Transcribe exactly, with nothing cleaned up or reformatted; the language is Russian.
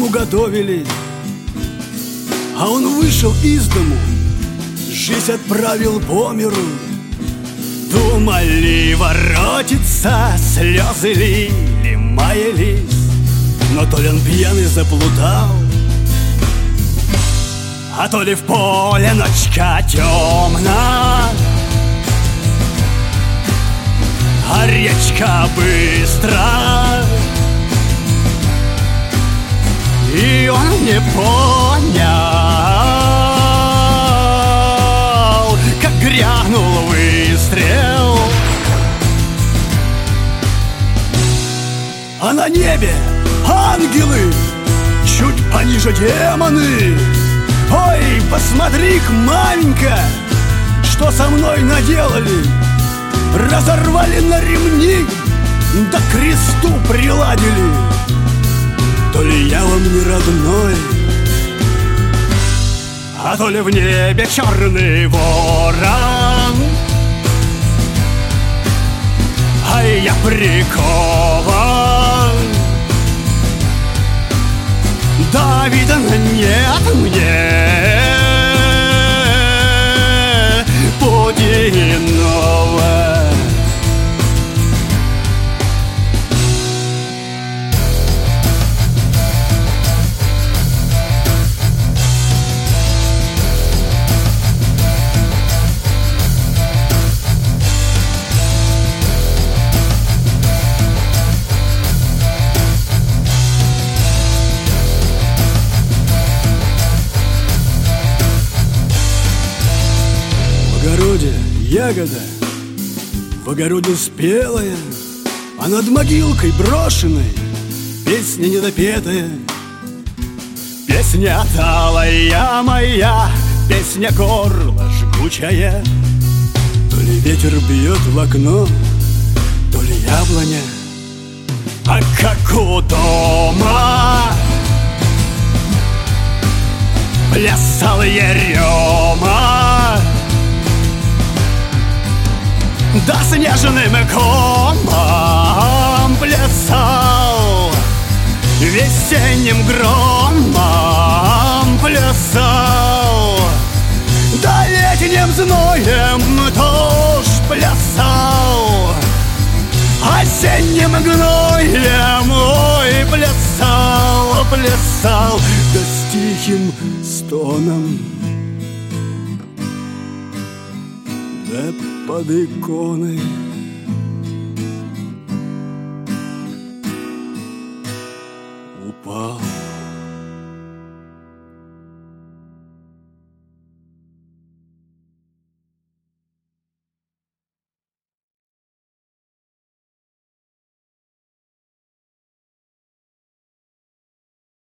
ему готовили. А он вышел из дому, жизнь отправил по миру. Думали, воротится, слезы лили, маялись, но то ли он пьяный заплутал, а то ли в поле ночка темна, а речка быстра, и он не понял, как грянул выстрел. А на небе ангелы, чуть пониже демоны. Ой, посмотри-ка, маменька, что со мной наделали. Разорвали на ремни, да к кресту приладили. То ли я вам не родной, а то ли в небе черный ворон, а я прикован. Да, видно, нет мне пути иного. В огороде ягода, в огороде спелая, а над могилкой брошенной песня недопетая. Песня талая моя, песня горла жгучая. То ли ветер бьет в окно, то ли яблоня, а как у дома плясал ерема, да снежным комом плясал, весенним громом плясал, да летним зноем тоже плясал, осенним гноем ой плясал, плясал, да с тихим стоном, да под иконой